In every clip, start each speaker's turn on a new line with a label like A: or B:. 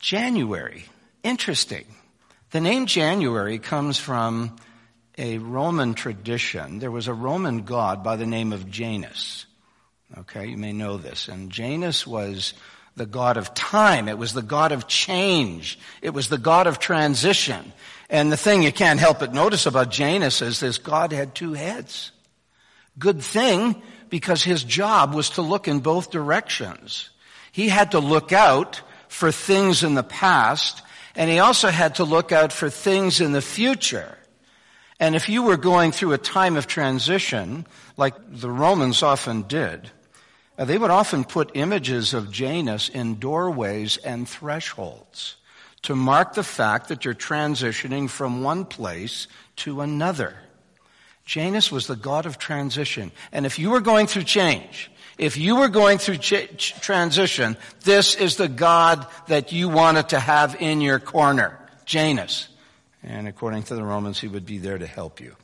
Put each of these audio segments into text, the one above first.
A: January. Interesting. The name January comes from a Roman tradition. There was a Roman god by the name of Janus. Okay, you may know this. And Janus was the god of time. It was the god of change. It was the god of transition. And the thing you can't help but notice about Janus is this god had two heads. Good thing, because his job was to look in both directions. He had to look out for things in the past, and he also had to look out for things in the future. And if you were going through a time of transition, like the Romans often did, they would often put images of Janus in doorways and thresholds to mark the fact that you're transitioning from one place to another. Janus was the god of transition. And if you were going through change, if you were going through transition, this is the god that you wanted to have in your corner, Janus. And according to the Romans, he would be there to help you.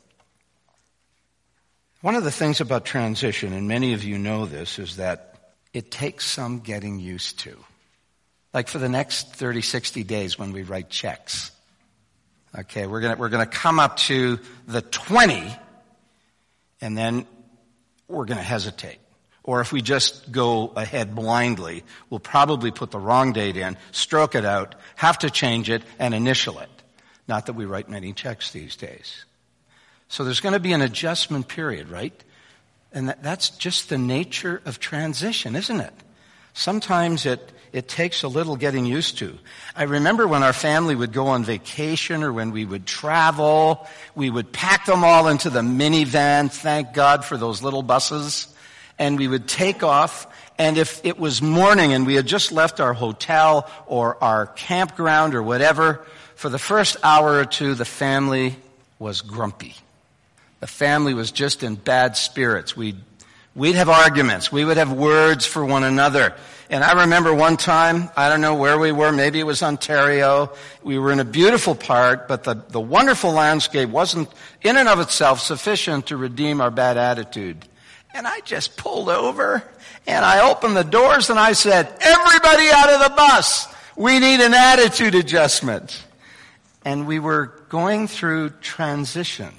A: One of the things about transition, and many of you know this, is that it takes some getting used to. Like for the next 30, 60 days when we write checks. Okay, we're gonna come up to the 20, and then we're gonna hesitate. Or if we just go ahead blindly, we'll probably put the wrong date in, stroke it out, have to change it, and initial it. Not that we write many checks these days. So there's going to be an adjustment period, right? And that's just the nature of transition, isn't it? Sometimes it takes a little getting used to. I remember when our family would go on vacation or when we would travel, we would pack them all into the minivan, thank God for those little buses, and we would take off. And if it was morning and we had just left our hotel or our campground or whatever, for the first hour or two, the family was grumpy. The family was just in bad spirits. We'd have arguments. We would have words for one another. And I remember one time, I don't know where we were, maybe it was Ontario. We were in a beautiful part, but the wonderful landscape wasn't in and of itself sufficient to redeem our bad attitude. And I just pulled over and I opened the doors and I said, "Everybody out of the bus. We need an attitude adjustment." And we were going through transition.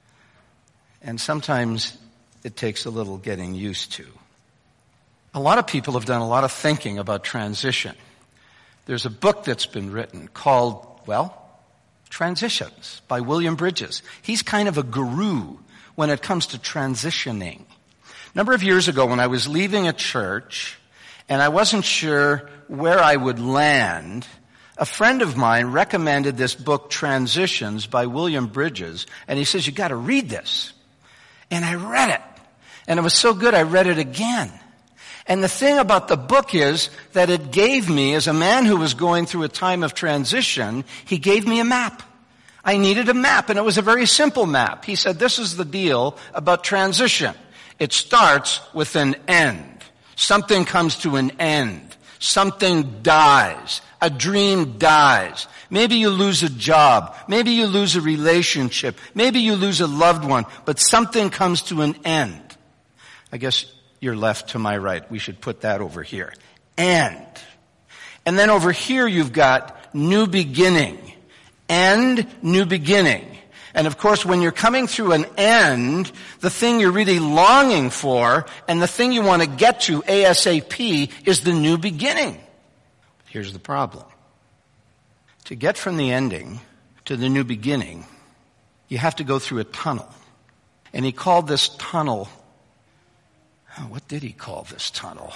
A: And sometimes it takes a little getting used to. A lot of people have done a lot of thinking about transition. There's a book that's been written called, Transitions by William Bridges. He's kind of a guru when it comes to transitioning. A number of years ago when I was leaving a church and I wasn't sure where I would land, a friend of mine recommended this book, Transitions by William Bridges, and he says, "You got to read this." And I read it. And it was so good I read it again. And the thing about the book is that it gave me, as a man who was going through a time of transition, he gave me a map. I needed a map, and it was a very simple map. He said, "This is the deal about transition. It starts with an end. Something comes to an end. Something dies. A dream dies. Maybe you lose a job. Maybe you lose a relationship. Maybe you lose a loved one. But something comes to an end." I guess you're left to my right. We should put that over here. End. And then over here you've got new beginning. End, new beginning. And of course, when you're coming through an end, the thing you're really longing for and the thing you want to get to ASAP is the new beginning. Here's the problem. To get from the ending to the new beginning, you have to go through a tunnel. And he called this tunnel, what did he call this tunnel?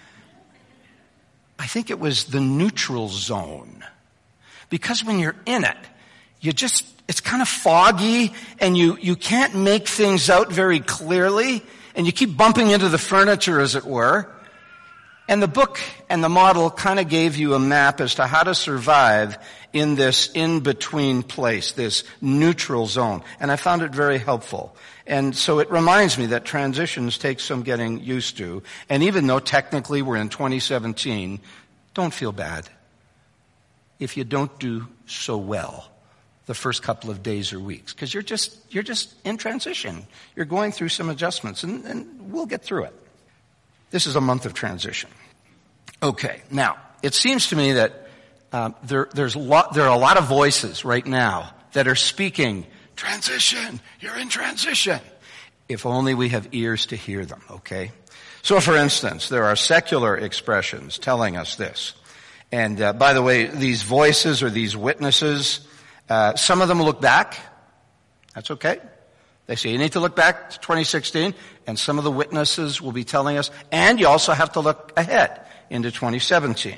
A: I think it was the neutral zone. Because when you're in it, it's kind of foggy and you can't make things out very clearly and you keep bumping into the furniture, as it were. And the book and the model kind of gave you a map as to how to survive in this in-between place, this neutral zone. And I found it very helpful. And so it reminds me that transitions take some getting used to. And even though technically we're in 2017, don't feel bad if you don't do so well the first couple of days or weeks, because you're just in transition. You're going through some adjustments, and we'll get through it. This is a month of transition. Okay, now, it seems to me that there are a lot of voices right now that are speaking, transition, you're in transition. If only we have ears to hear them, okay? So for instance, there are secular expressions telling us this. And by the way, these voices or these witnesses, some of them look back. That's okay. They say you need to look back to 2016, and some of the witnesses will be telling us, and you also have to look ahead into 2017.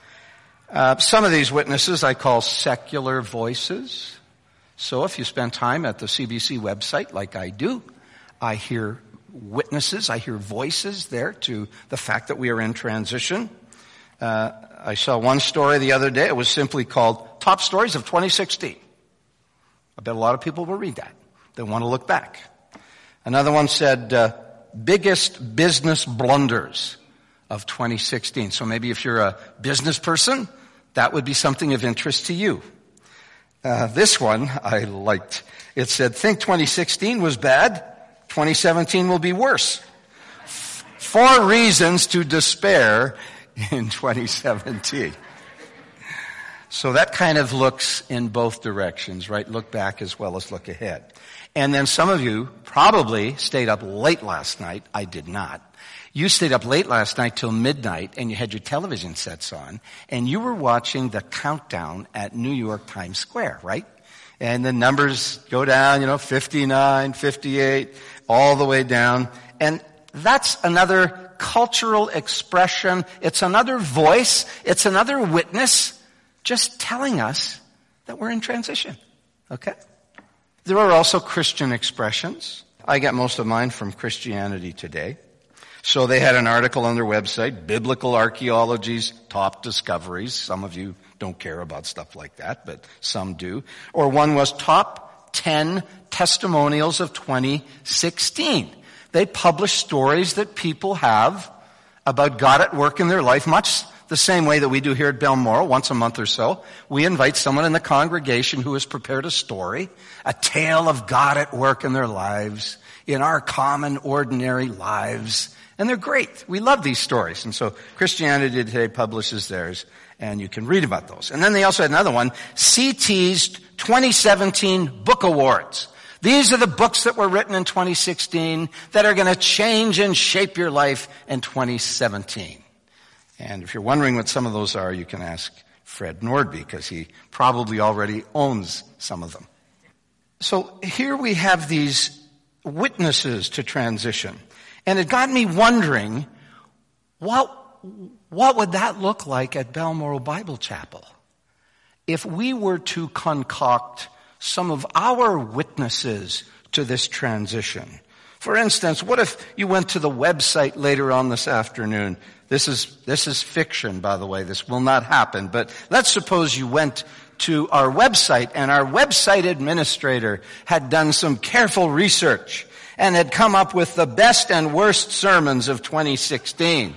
A: Some of these witnesses I call secular voices. So if you spend time at the CBC website like I do, I hear witnesses, I hear voices there to the fact that we are in transition. I saw one story the other day. It was simply called Top Stories of 2016. I bet a lot of people will read that. They want to look back. Another one said, biggest business blunders of 2016. So maybe if you're a business person, that would be something of interest to you. This one I liked. It said, think 2016 was bad, 2017 will be worse. 4 reasons to despair in 2017. So that kind of looks in both directions, right? Look back as well as look ahead. And then some of you probably stayed up late last night. I did not. You stayed up late last night till midnight and you had your television sets on and you were watching the countdown at New York Times Square, right? And the numbers go down, 59, 58, all the way down. And that's another cultural expression. It's another voice. It's another witness just telling us that we're in transition. Okay? There are also Christian expressions. I get most of mine from Christianity Today. So they had an article on their website, Biblical Archaeology's Top Discoveries. Some of you don't care about stuff like that, but some do. Or one was Top 10 Testimonials of 2016. They publish stories that people have about God at work in their life, much the same way that we do here at Balmoral once a month or so. We invite someone in the congregation who has prepared a story, a tale of God at work in their lives, in our common, ordinary lives. And they're great. We love these stories. And so Christianity Today publishes theirs, and you can read about those. And then they also had another one, CT's 2017 Book Awards. These are the books that were written in 2016 that are going to change and shape your life in 2017. And if you're wondering what some of those are, you can ask Fred Nordby, because he probably already owns some of them. So here we have these witnesses to transition. And it got me wondering, what would that look like at Balmoral Bible Chapel if we were to concoct some of our witnesses to this transition? For instance, what if you went to the website later on this afternoon? This is fiction, by the way. This will not happen. But let's suppose you went to our website and our website administrator had done some careful research and had come up with the best and worst sermons of 2016.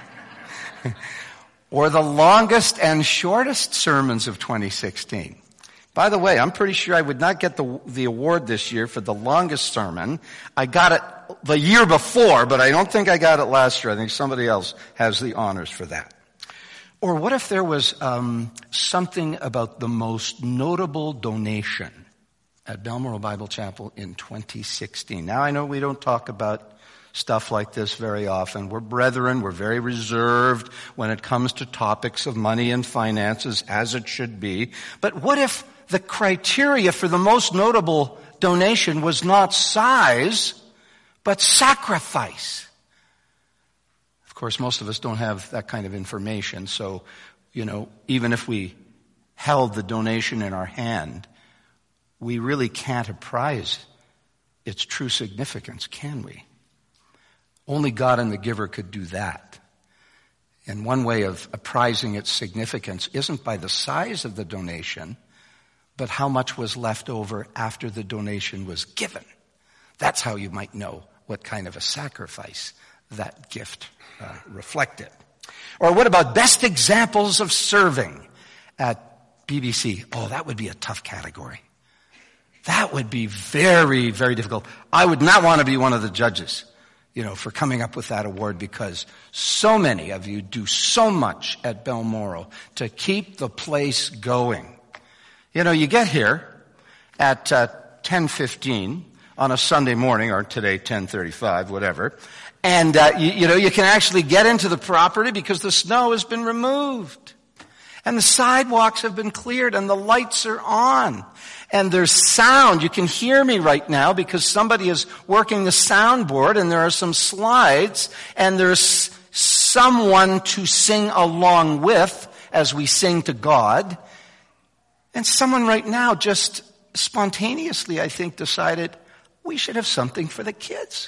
A: Or the longest and shortest sermons of 2016. By the way, I'm pretty sure I would not get the award this year for the longest sermon. I got it the year before, but I don't think I got it last year. I think somebody else has the honors for that. Or what if there was something about the most notable donation at Balmoral Bible Chapel in 2016? Now, I know we don't talk about stuff like this very often. We're brethren. We're very reserved when it comes to topics of money and finances, as it should be. But what if the criteria for the most notable donation was not size, but sacrifice? Of course, most of us don't have that kind of information. So, even if we held the donation in our hand, we really can't apprise its true significance, can we? Only God and the giver could do that. And one way of apprising its significance isn't by the size of the donation, but how much was left over after the donation was given. That's how you might know what kind of a sacrifice that gift reflected. Or what about best examples of serving at BBC? Oh, that would be a tough category. That would be very, very difficult. I would not want to be one of the judges. for coming up with that award, because so many of you do so much at Balmoral to keep the place going. You get here at 10:15 on a Sunday morning, or today 10:35, whatever, and you can actually get into the property because the snow has been removed, and the sidewalks have been cleared, and the lights are on. And there's sound. You can hear me right now because somebody is working the soundboard, and there are some slides, and there's someone to sing along with as we sing to God. And someone right now just spontaneously, I think, decided we should have something for the kids.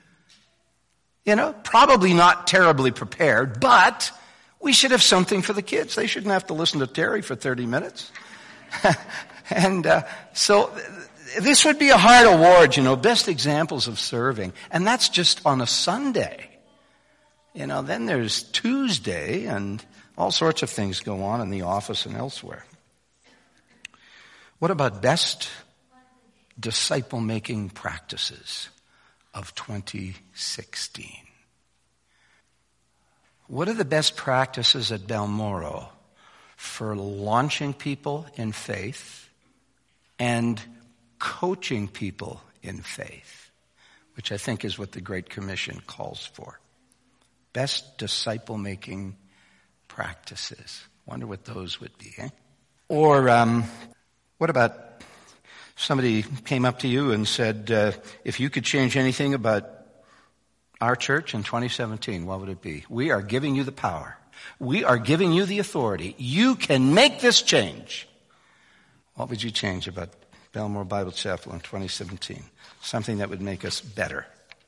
A: Probably not terribly prepared, but we should have something for the kids. They shouldn't have to listen to Terry for 30 minutes. And so this would be a hard award, best examples of serving. And that's just on a Sunday. Then there's Tuesday, and all sorts of things go on in the office and elsewhere. What about best disciple-making practices of 2016? What are the best practices at Balmoral for launching people in faith and coaching people in faith, which I think is what the Great Commission calls for? Best disciple-making practices. Wonder what those would be, eh? Or what about somebody came up to you and said, if you could change anything about our church in 2017, what would it be? We are giving you the power. We are giving you the authority. You can make this change. What would you change about Balmoral Bible Chapel in 2017? Something that would make us better.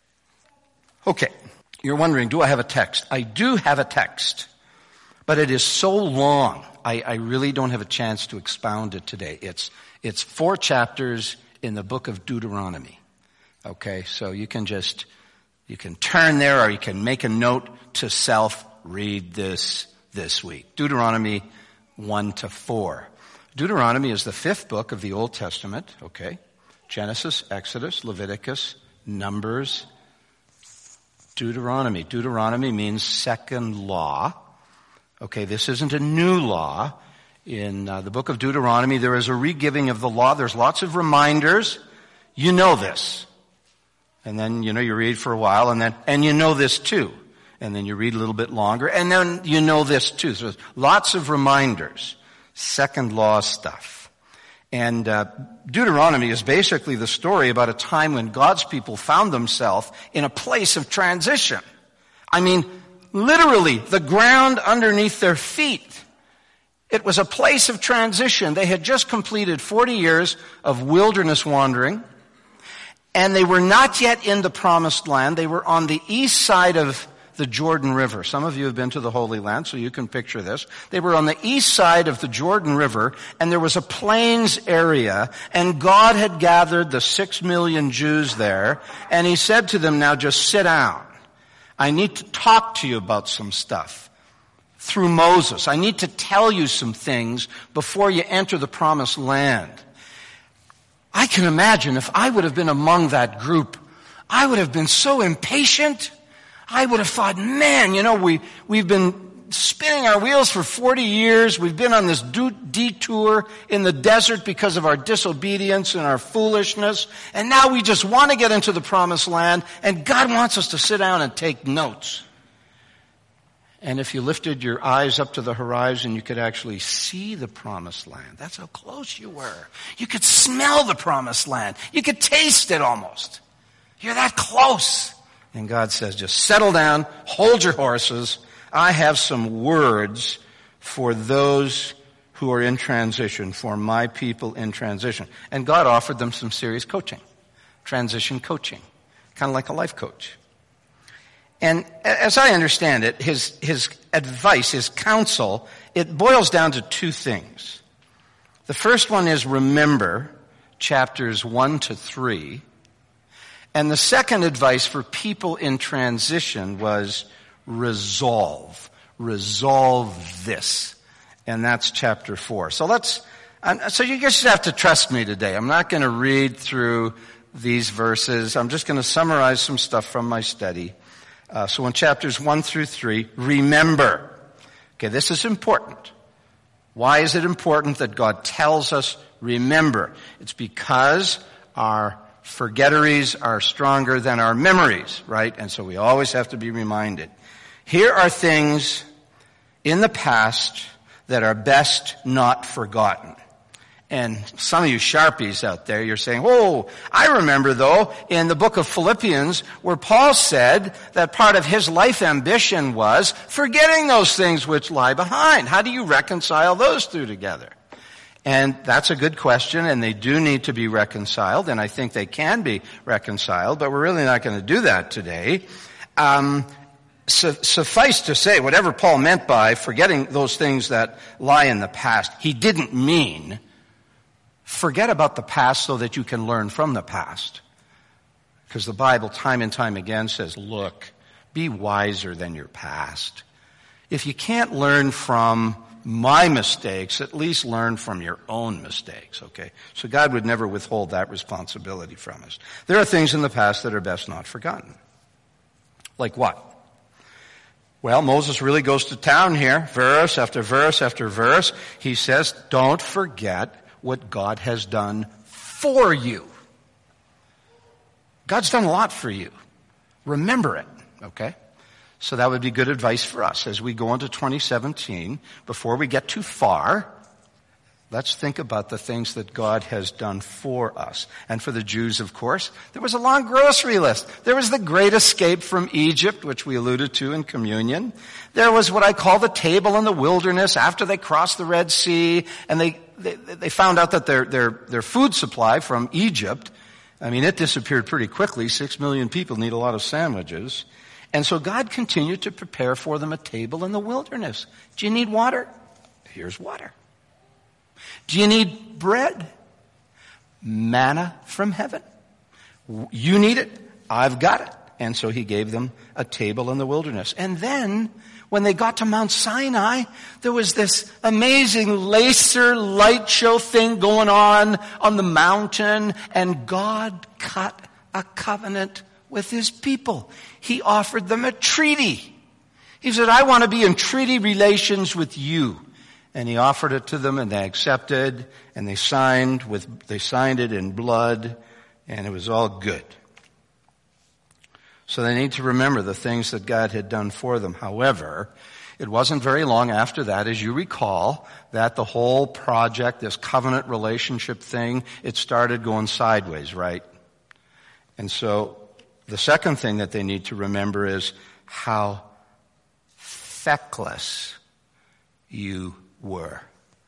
A: Okay, you're wondering, do I have a text? I do have a text, but it is so long, I really don't have a chance to expound it today. It's 4 chapters in the book of Deuteronomy. Okay, so you can turn there, or you can make a note to self, read this week. Deuteronomy 1-4. Deuteronomy is the 5th book of the Old Testament, okay? Genesis, Exodus, Leviticus, Numbers, Deuteronomy. Deuteronomy means second law. Okay, this isn't a new law. In the book of Deuteronomy, there is a re-giving of the law. There's lots of reminders. You know this. And then, you read for a while, and you know this too. And then you read a little bit longer, and then you know this too. So lots of reminders. Second law stuff. And Deuteronomy is basically the story about a time when God's people found themselves in a place of transition. I mean, literally, the ground underneath their feet. It was a place of transition. They had just completed 40 years of wilderness wandering, and they were not yet in the promised land. They were on the east side of the Jordan River. Some of you have been to the Holy Land, so you can picture this. They were on the east side of the Jordan River, and there was a plains area, and God had gathered the 6 million Jews there, and he said to them, now just sit down. I need to talk to you about some stuff through Moses. I need to tell you some things before you enter the promised land. I can imagine if I would have been among that group, I would have been so impatient. I would have thought, man, we've been spinning our wheels for 40 years. We've been on this detour in the desert because of our disobedience and our foolishness. And now we just want to get into the promised land. And God wants us to sit down and take notes. And if you lifted your eyes up to the horizon, you could actually see the promised land. That's how close you were. You could smell the promised land. You could taste it almost. You're that close. And God says, just settle down, hold your horses. I have some words for those who are in transition, for my people in transition. And God offered them some serious coaching, transition coaching, kind of like a life coach. And as I understand it, his advice, his counsel, it boils down to 2 things. The first one is remember chapters 1-3. And the second advice for people in transition was resolve. Resolve this. And that's chapter 4. So you just have to trust me today. I'm not going to read through these verses. I'm just going to summarize some stuff from my study. So in chapters 1 through 3, remember. Okay, this is important. Why is it important that God tells us remember? It's because our forgetteries are stronger than our memories, right? And so we always have to be reminded. Here are things in the past that are best not forgotten. And some of you Sharpies out there, you're saying, oh, I remember though, in the book of Philippians, where Paul said that part of his life ambition was forgetting those things which lie behind. How do you reconcile those two together? And that's a good question, and they do need to be reconciled, and I think they can be reconciled, but we're really not going to do that today. Suffice to say, whatever Paul meant by forgetting those things that lie in the past, he didn't mean forget about the past so that you can learn from the past. Because the Bible time and time again says, look, be wiser than your past. If you can't learn from my mistakes, at least learn from your own mistakes, okay? So God would never withhold that responsibility from us. There are things in the past that are best not forgotten. Like what? Well, Moses really goes to town here, verse after verse after verse. He says, don't forget what God has done for you. God's done a lot for you. Remember it, okay? So that would be good advice for us as we go into 2017. Before we get too far, let's think about the things that God has done for us. And for the Jews, of course, there was a long grocery list. There was the great escape from Egypt, which we alluded to in communion. There was what I call the table in the wilderness after they crossed the Red Sea, and they found out that their food supply from Egypt, I mean, it disappeared pretty quickly. 6 million people need a lot of sandwiches. And so God continued to prepare for them a table in the wilderness. Do you need water? Here's water. Do you need bread? Manna from heaven. You need it. I've got it. And so he gave them a table in the wilderness. And then, when they got to Mount Sinai, there was this amazing laser light show thing going on the mountain, and God cut a covenant with his people. He offered them a treaty. He said, I want to be in treaty relations with you. And he offered it to them, and they accepted, and they signed it in blood, and it was all good. So they need to remember the things that God had done for them. However, it wasn't very long after that, as you recall, that the whole project, this covenant relationship thing, it started going sideways, right? And so the second thing that they need to remember is how feckless you were.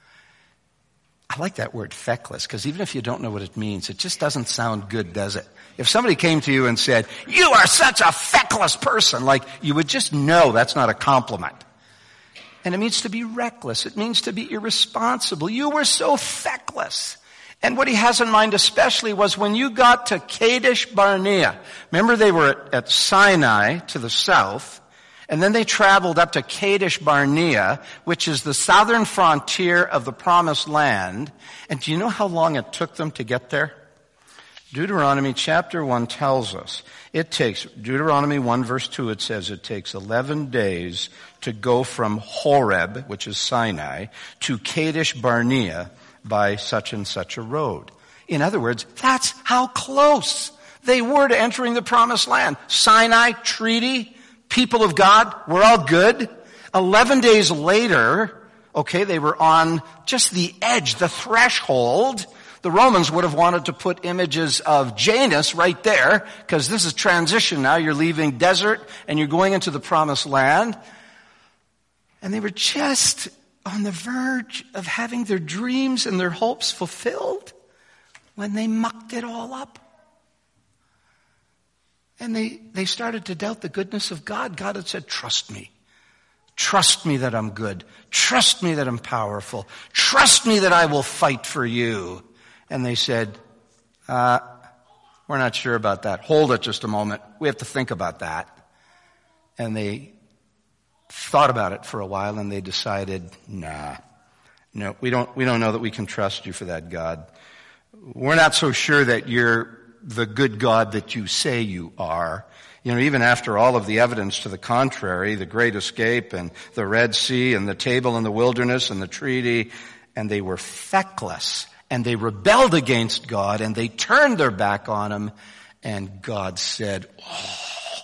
A: I like that word feckless, because even if you don't know what it means, it just doesn't sound good, does it? If somebody came to you and said, you are such a feckless person, like you would just know that's not a compliment. And it means to be reckless. It means to be irresponsible. You were so feckless. And what he has in mind especially was when you got to Kadesh Barnea. Remember, they were at Sinai to the south, and then they traveled up to Kadesh Barnea, which is the southern frontier of the Promised Land. And do you know how long it took them to get there? Deuteronomy chapter 1 tells us Deuteronomy 1 verse 2, it says it takes 11 days to go from Horeb, which is Sinai, to Kadesh Barnea by such and such a road. In other words, that's how close they were to entering the Promised Land. Sinai treaty, people of God, we're all good. 11 days later, okay, they were on just the edge, the threshold. The Romans would have wanted to put images of Janus right there, because this is transition now. You're leaving desert and you're going into the Promised Land. And they were just on the verge of having their dreams and their hopes fulfilled when they mucked it all up. And they started to doubt the goodness of God. God had said, trust me. Trust me that I'm good. Trust me that I'm powerful. Trust me that I will fight for you. And they said, we're not sure about that. Hold it just a moment. We have to think about that. And they thought about it for a while, and they decided, no, we don't know that we can trust you for that, God. We're not so sure that you're the good God that you say you are. You know, even after all of the evidence to the contrary, the great escape and the Red Sea and the table in the wilderness and the treaty, and they were feckless and they rebelled against God and they turned their back on him, and God said, "Oh,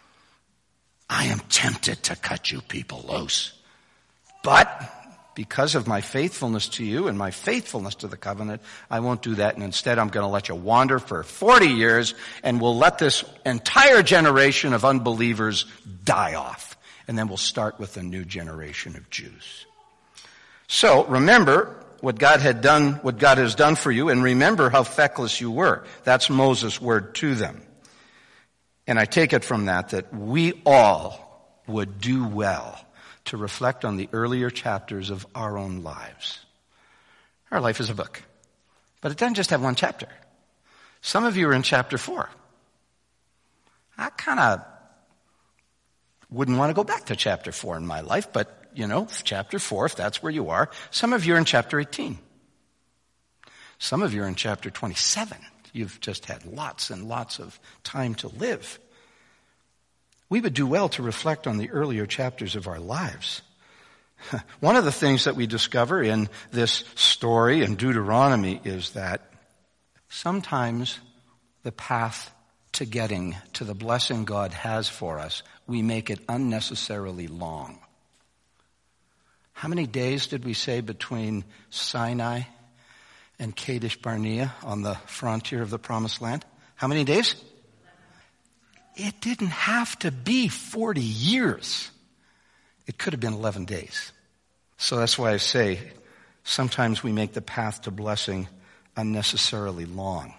A: I am tempted to cut you people loose. But because of my faithfulness to you and my faithfulness to the covenant, I won't do that. And instead, I'm going to let you wander for 40 years, and we'll let this entire generation of unbelievers die off. And then we'll start with a new generation of Jews." So remember what God had done, what God has done for you, and remember how feckless you were. That's Moses' word to them. And I take it from that we all would do well to reflect on the earlier chapters of our own lives. Our life is a book, but it doesn't just have one chapter. Some of you are in chapter 4. I kind of wouldn't want to go back to chapter 4 in my life, but chapter 4, if that's where you are. Some of you are in chapter 18. Some of you are in chapter 27. You've just had lots and lots of time to live. We would do well to reflect on the earlier chapters of our lives. One of the things that we discover in this story in Deuteronomy is that sometimes the path to getting to the blessing God has for us, we make it unnecessarily long. How many days did we say between Sinai and Kadesh Barnea on the frontier of the Promised Land? How many days? It didn't have to be 40 years. It could have been 11 days. So that's why I say sometimes we make the path to blessing unnecessarily long.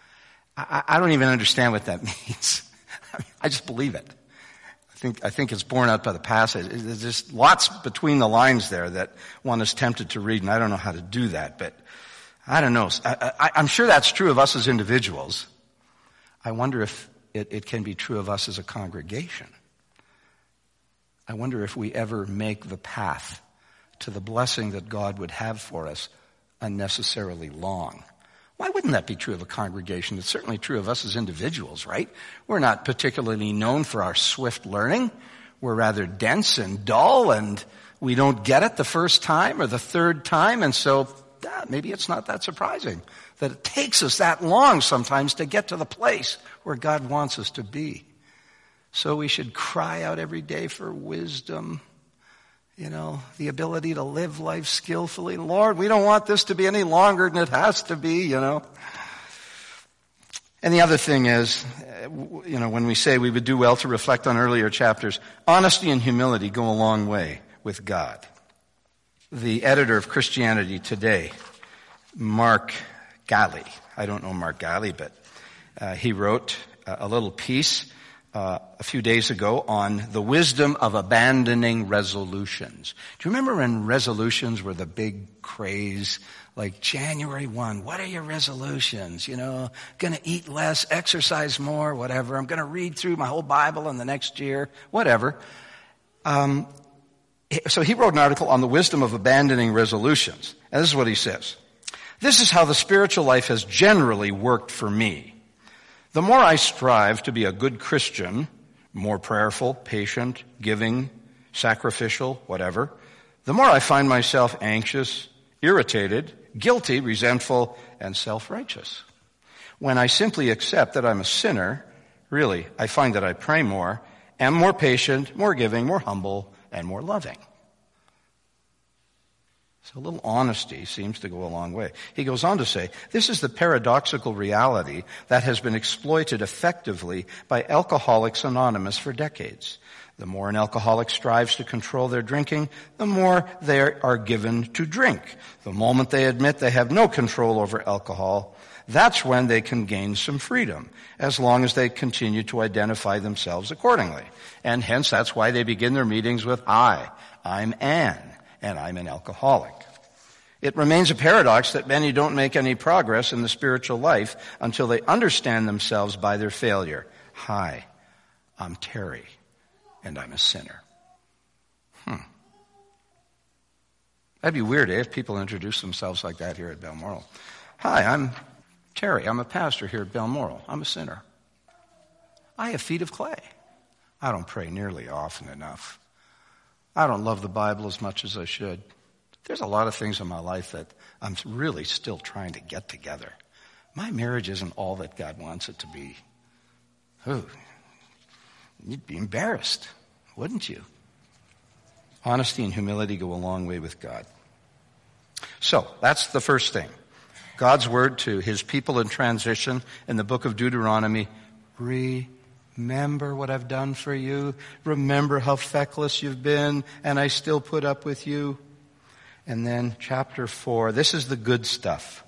A: I don't even understand what that means. I just believe it. I think it's borne out by the passage. There's just lots between the lines there that one is tempted to read, and I don't know how to do that, but I don't know. I'm sure that's true of us as individuals. I wonder if it can be true of us as a congregation. I wonder if we ever make the path to the blessing that God would have for us unnecessarily long. Why wouldn't that be true of a congregation? It's certainly true of us as individuals, right? We're not particularly known for our swift learning. We're rather dense and dull, and we don't get it the first time or the third time, and so maybe it's not that surprising that it takes us that long sometimes to get to the place where God wants us to be. So we should cry out every day for wisdom, the ability to live life skillfully. Lord, we don't want this to be any longer than it has to be, And the other thing is, when we say we would do well to reflect on earlier chapters, honesty and humility go a long way with God. The editor of Christianity Today, Mark Galli, I don't know Mark Galli, but he wrote a little piece a few days ago on the wisdom of abandoning resolutions. Do you remember when resolutions were the big craze? Like January 1, what are your resolutions? Gonna eat less, exercise more, whatever. I'm gonna read through my whole Bible in the next year, whatever. So he wrote an article on the wisdom of abandoning resolutions. And this is what he says. "This is how the spiritual life has generally worked for me. The more I strive to be a good Christian, more prayerful, patient, giving, sacrificial, whatever, the more I find myself anxious, irritated, guilty, resentful, and self-righteous. When I simply accept that I'm a sinner, really, I find that I pray more, am more patient, more giving, more humble, and more loving." So a little honesty seems to go a long way. He goes on to say, "This is the paradoxical reality that has been exploited effectively by Alcoholics Anonymous for decades. The more an alcoholic strives to control their drinking, the more they are given to drink. The moment they admit they have no control over alcohol, that's when they can gain some freedom, as long as they continue to identify themselves accordingly. And hence, that's why they begin their meetings with, I'm Ann, and I'm an alcoholic. It remains a paradox that many don't make any progress in the spiritual life until they understand themselves by their failure. Hi, I'm Terry, and I'm a sinner." That'd be weird, if people introduce themselves like that here at Balmoral. "Hi, I'm Terry, I'm a pastor here at Balmoral. I'm a sinner. I have feet of clay. I don't pray nearly often enough. I don't love the Bible as much as I should. There's a lot of things in my life that I'm really still trying to get together. My marriage isn't all that God wants it to be. Oh, you'd be embarrassed, wouldn't you? Honesty and humility go a long way with God. So, that's the first thing. God's word to his people in transition in the book of Deuteronomy. Remember what I've done for you. Remember how feckless you've been, and I still put up with you. And then chapter 4, this is the good stuff.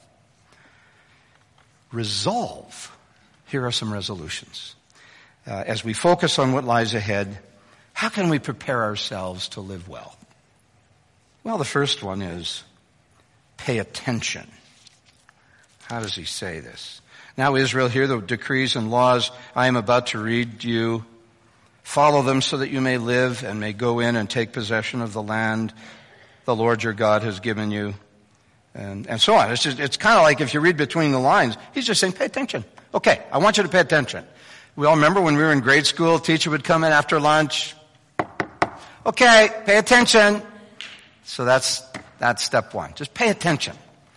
A: Resolve. Here are some resolutions. As we focus on what lies ahead, how can we prepare ourselves to live well? Well, the first one is pay attention. How does he say this? Now, Israel, hear the decrees and laws I am about to read to you. Follow them so that you may live and may go in and take possession of the land the Lord your God has given you. And so on. It's kind of like if you read between the lines, he's just saying, pay attention. Okay, I want you to pay attention. We all remember when we were in grade school, a teacher would come in after lunch. Okay, pay attention. So that's step one. Just pay attention.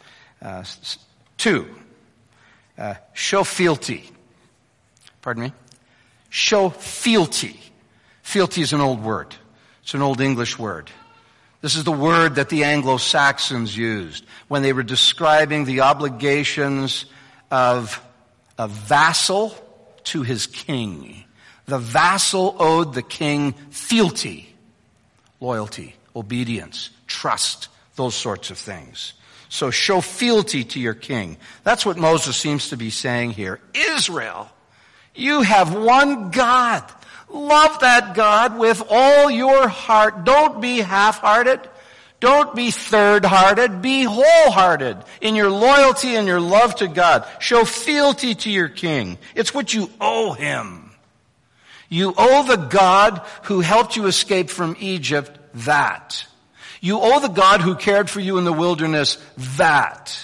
A: 2, show fealty. Pardon me? Show fealty. Fealty is an old word. It's an old English word. This is the word that the Anglo-Saxons used when they were describing the obligations of a vassal to his king. The vassal owed the king fealty, loyalty, obedience, trust, those sorts of things. So show fealty to your king. That's what Moses seems to be saying here. Israel, you have one God. Love that God with all your heart. Don't be half-hearted. Don't be third-hearted. Be wholehearted in your loyalty and your love to God. Show fealty to your king. It's what you owe him. You owe the God who helped you escape from Egypt that. You owe the God who cared for you in the wilderness that.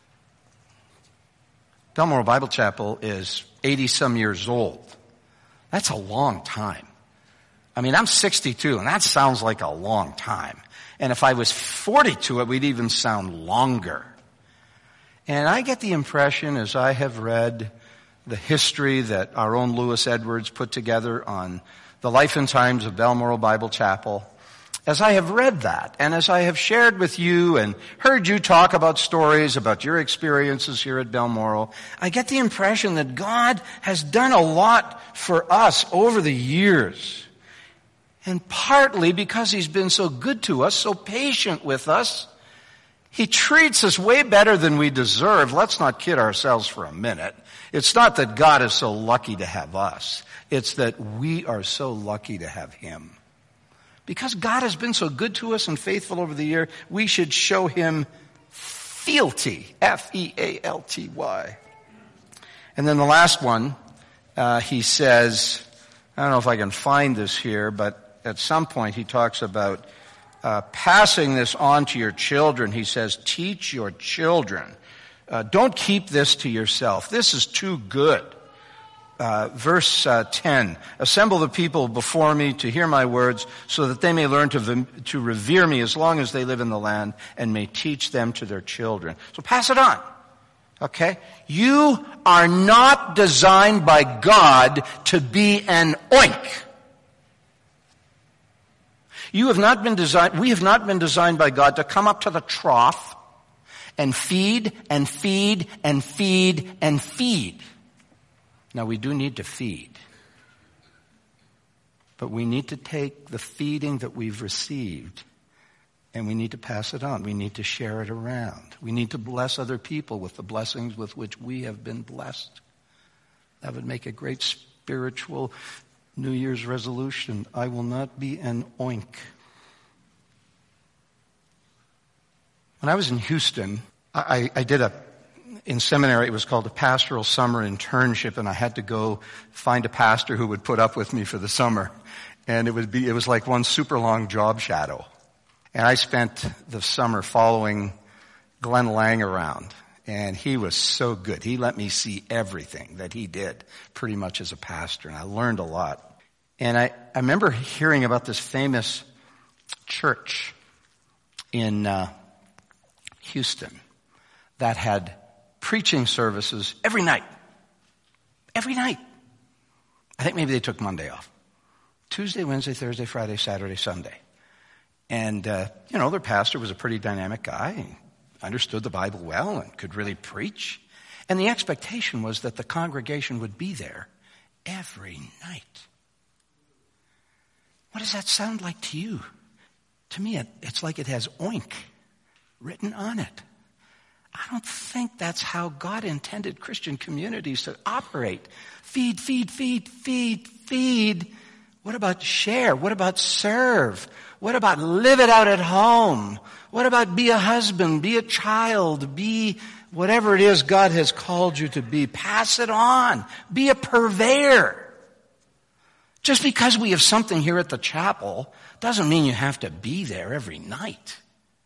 A: Balmoral Bible Chapel is 80-some years old. That's a long time. I mean, I'm 62, and that sounds like a long time. And if I was 42, it would even sound longer. And I get the impression, as I have read the history that our own Lewis Edwards put together on the life and times of Balmoral Bible Chapel, as I have read that, and as I have shared with you and heard you talk about stories about your experiences here at Balmoral, I get the impression that God has done a lot for us over the years. And partly because he's been so good to us, so patient with us, he treats us way better than we deserve. Let's not kid ourselves for a minute. It's not that God is so lucky to have us. It's that we are so lucky to have him. Because God has been so good to us and faithful over the year, we should show him fealty. F-E-A-L-T-Y. And then the last one, he says, I don't know if I can find this here, but at some point he talks about passing this on to your children. He says, teach your children. Don't keep this to yourself. This is too good. Verse 10, assemble the people before me to hear my words so that they may learn to revere me as long as they live in the land and may teach them to their children. So pass it on. Okay? You are not designed by God to be an oink. We have not been designed by God to come up to the trough and feed and feed and feed and feed. Now, we do need to feed. But we need to take the feeding that we've received and we need to pass it on. We need to share it around. We need to bless other people with the blessings with which we have been blessed. That would make a great spiritual New Year's resolution. I will not be an oink. When I was in Houston, I did in seminary, it was called a pastoral summer internship, and I had to go find a pastor who would put up with me for the summer. And it was like one super long job shadow. And I spent the summer following Glenn Lang around. And he was so good. He let me see everything that he did pretty much as a pastor, and I learned a lot. And I remember hearing about this famous church in Houston that had preaching services every night. Every night. I think maybe they took Monday off. Tuesday, Wednesday, Thursday, Friday, Saturday, Sunday. And, their pastor was a pretty dynamic guy. He understood the Bible well and could really preach. And the expectation was that the congregation would be there every night. What does that sound like to you? To me, it's like it has oink written on it. I don't think that's how God intended Christian communities to operate. Feed, feed, feed, feed, feed. What about share? What about serve? What about live it out at home? What about be a husband, be a child, be whatever it is God has called you to be? Pass it on. Be a purveyor. Just because we have something here at the chapel doesn't mean you have to be there every night.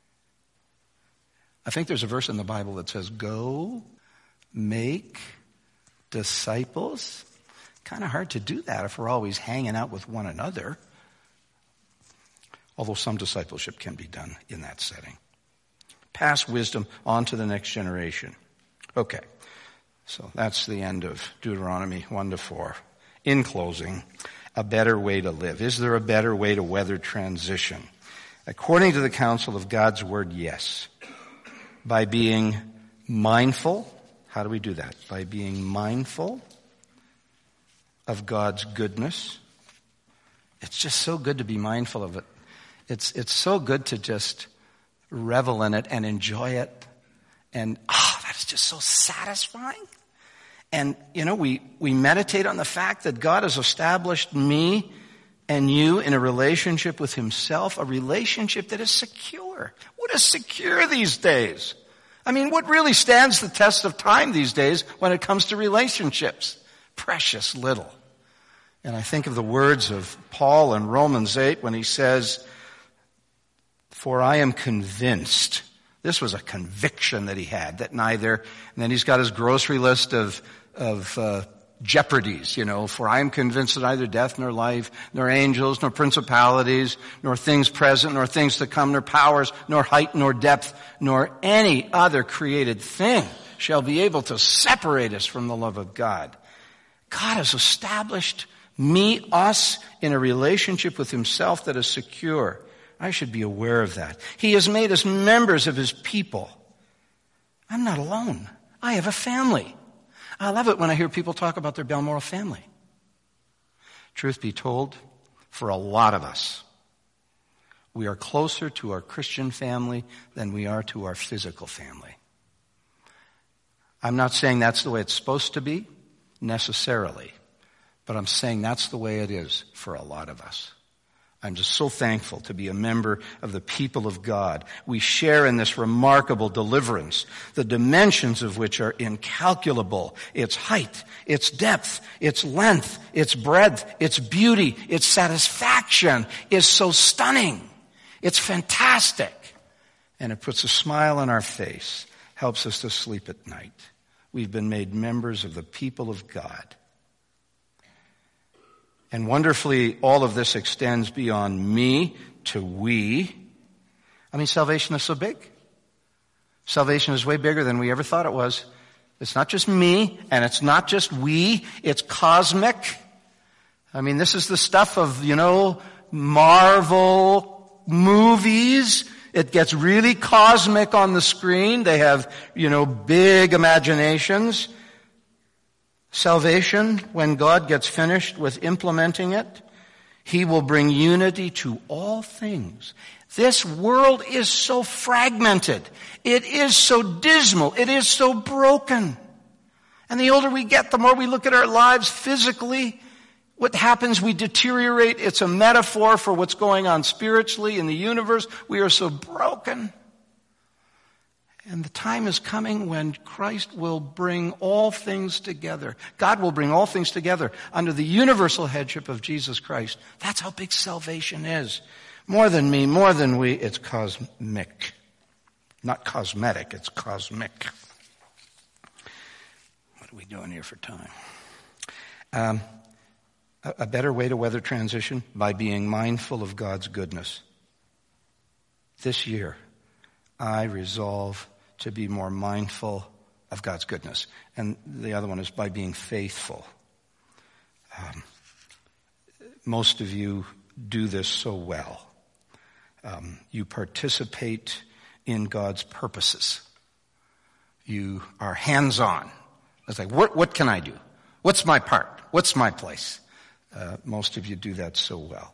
A: I think there's a verse in the Bible that says, go make disciples. Kind of hard to do that if we're always hanging out with one another. Although some discipleship can be done in that setting. Pass wisdom on to the next generation. Okay, so that's the end of Deuteronomy 1-4. In closing, a better way to live. Is there a better way to weather transition? According to the counsel of God's word, yes. By being mindful. How do we do that? By being mindful of God's goodness. It's just so good to be mindful of it. It's so good to just revel in it and enjoy it. And that's just so satisfying. And, we meditate on the fact that God has established me and you in a relationship with himself, a relationship that is secure. What is secure these days? I mean, what really stands the test of time these days when it comes to relationships? Precious little. And I think of the words of Paul in Romans 8 when he says, for I am convinced. This was a conviction that he had, that neither, and then he's got his grocery list of jeopardies, for I am convinced that neither death nor life, nor angels, nor principalities, nor things present, nor things to come, nor powers, nor height, nor depth, nor any other created thing shall be able to separate us from the love of God. God has established us in a relationship with himself that is secure. I should be aware of that. He has made us members of his people. I'm not alone. I have a family. I love it when I hear people talk about their Balmoral family. Truth be told, for a lot of us, we are closer to our Christian family than we are to our physical family. I'm not saying that's the way it's supposed to be, necessarily, but I'm saying that's the way it is for a lot of us. I'm just so thankful to be a member of the people of God. We share in this remarkable deliverance, the dimensions of which are incalculable. Its height, its depth, its length, its breadth, its beauty, its satisfaction is so stunning. It's fantastic. And it puts a smile on our face, helps us to sleep at night. We've been made members of the people of God. And wonderfully, all of this extends beyond me to we. I mean, salvation is so big. Salvation is way bigger than we ever thought it was. It's not just me, and it's not just we. It's cosmic. I mean, this is the stuff of, Marvel movies. It gets really cosmic on the screen. They have, big imaginations. Salvation, when God gets finished with implementing it, he will bring unity to all things. This world is so fragmented. It is so dismal. It is so broken. And the older we get, the more we look at our lives physically, what happens, we deteriorate. It's a metaphor for what's going on spiritually in the universe. We are so broken. And the time is coming when Christ will bring all things together. God will bring all things together under the universal headship of Jesus Christ. That's how big salvation is. More than me, more than we, it's cosmic. Not cosmetic, it's cosmic. What are we doing here for time? A better way to weather transition? By being mindful of God's goodness. This year, I resolve to be more mindful of God's goodness. And the other one is by being faithful. Most of you do this so well. You participate in God's purposes. You are hands-on. It's like, what can I do? What's my part? What's my place? Most of you do that so well.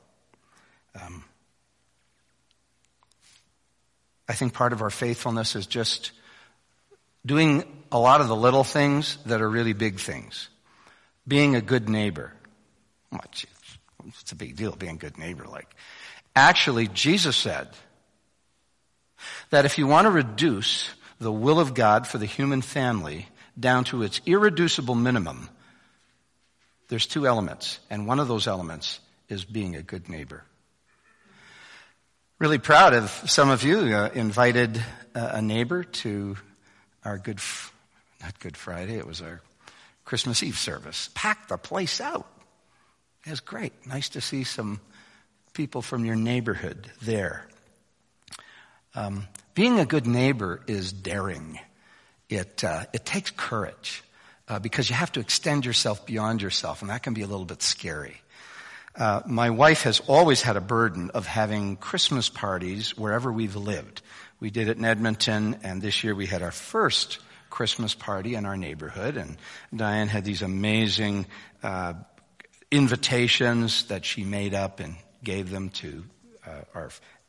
A: I think part of our faithfulness is just doing a lot of the little things that are really big things. Being a good neighbor. It's a big deal, being a good neighbor. Actually, Jesus said that if you want to reduce the will of God for the human family down to its irreducible minimum, there's two elements, and one of those elements is being a good neighbor. Really proud of some of you invited a neighbor to our not Good Friday, it was our Christmas Eve service. Packed the place out. It was great. Nice to see some people from your neighborhood there. Being a good neighbor is daring. It takes courage because you have to extend yourself beyond yourself, and that can be a little bit scary. My wife has always had a burden of having Christmas parties wherever we've lived. We did it in Edmonton, and this year we had our first Christmas party in our neighborhood, and Diane had these amazing invitations that she made up and gave them to our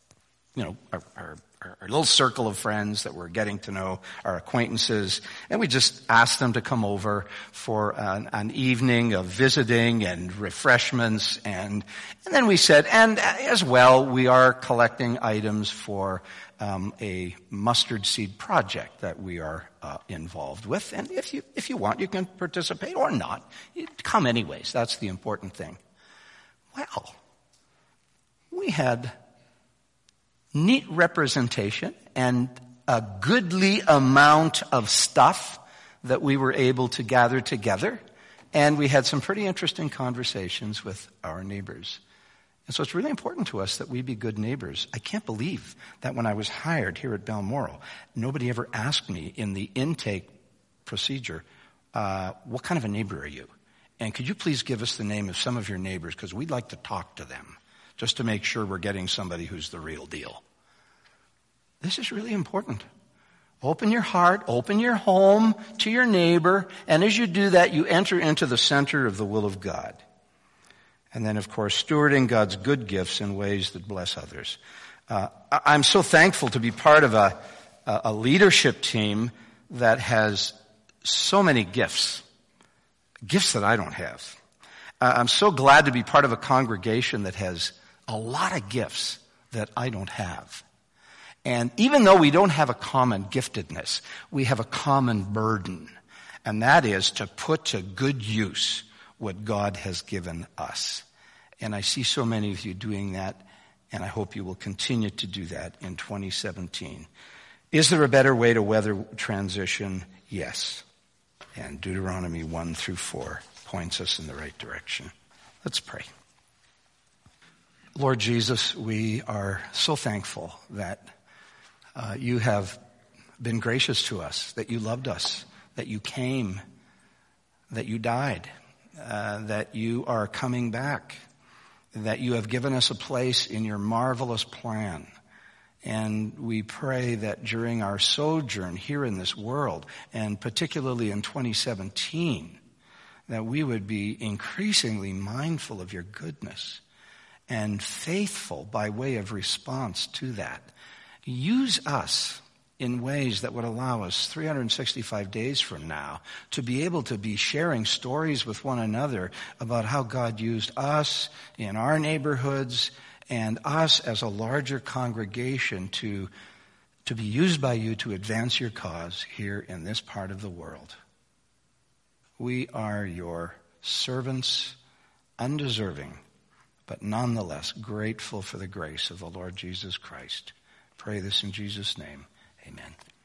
A: little circle of friends that we're getting to know, our acquaintances, and we just asked them to come over for an evening of visiting and refreshments, and then we said, and as well, we are collecting items for a mustard seed project that we are involved with, and if you want, you can participate or not. You come anyways. That's the important thing. Well, we had neat representation and a goodly amount of stuff that we were able to gather together. And we had some pretty interesting conversations with our neighbors. And so it's really important to us that we be good neighbors. I can't believe that when I was hired here at Balmoral, nobody ever asked me in the intake procedure, what kind of a neighbor are you? And could you please give us the name of some of your neighbors, because we'd like to talk to them, just to make sure we're getting somebody who's the real deal. This is really important. Open your heart, open your home to your neighbor, and as you do that, you enter into the center of the will of God. And then, of course, stewarding God's good gifts in ways that bless others. I'm so thankful to be part of a leadership team that has so many gifts that I don't have. I'm so glad to be part of a congregation that has a lot of gifts that I don't have. And even though we don't have a common giftedness, we have a common burden. And that is to put to good use what God has given us. And I see so many of you doing that, and I hope you will continue to do that in 2017. Is there a better way to weather transition? Yes. And Deuteronomy 1-4 points us in the right direction. Let's pray. Lord Jesus, we are so thankful that you have been gracious to us, that you loved us, that you came, that you died, that you are coming back, that you have given us a place in your marvelous plan. And we pray that during our sojourn here in this world, and particularly in 2017, that we would be increasingly mindful of your goodness and faithful by way of response to that. Use us in ways that would allow us 365 days from now to be able to be sharing stories with one another about how God used us in our neighborhoods and us as a larger congregation to be used by you to advance your cause here in this part of the world. We are your servants, undeserving, but nonetheless grateful for the grace of the Lord Jesus Christ. Pray this in Jesus' name. Amen.